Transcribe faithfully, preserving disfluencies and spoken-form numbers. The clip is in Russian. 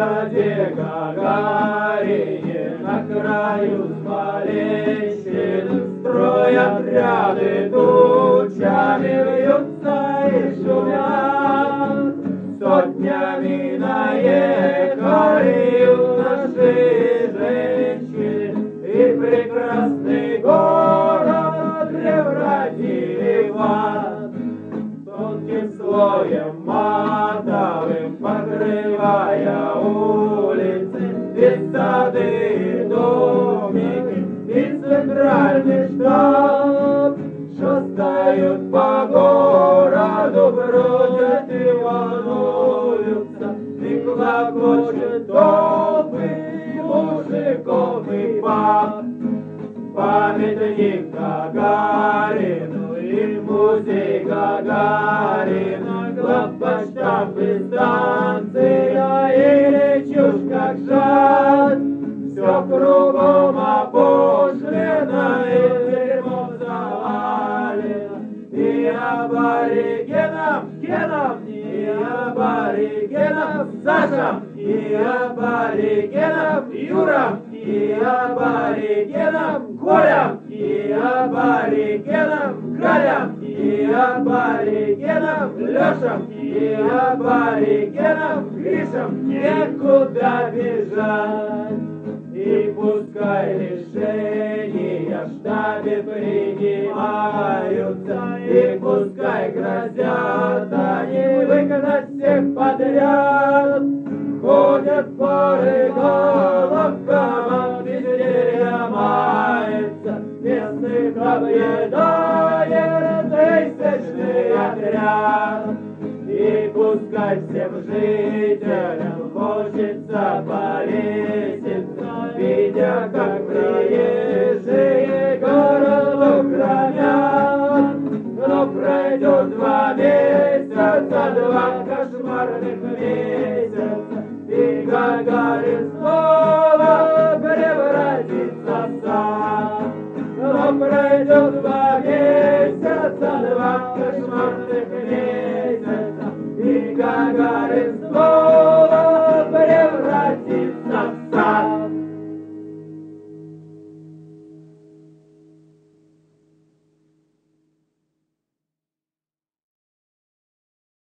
городе Гагарине, на краю Смоленщины, строят ряды тучами, вьются и шумят. Сотнями наехали юноши и женщины, и прекрасный город превратили в ад. Тонким слоем матовым покрывая улицы, и сады, и домики, и центральный штаб, шастают по городу, бродят и волнуются, и клокочут толпы мужиков и баб. Памятник Гагарину и музей Гагарина, главпочтамт и станция, и речушь как жад. Все кругом опошлено, и дерьмом завалено, и аборигенам, генам, и аборигенам, Сашам, и аборигенам, Юрам, и аборигенам, Колям, и аборигенам, Галям, и аборигенам, Лешам, и аборигенам, Гришам некуда бежать. И пускай решения в штабе принимаются, и пускай грозят они выгнать всех подряд. Ходят пары голов, команд везде мается, местных объедает тысячный отряд. И пускай всем жителям хочется повеситься, видя, как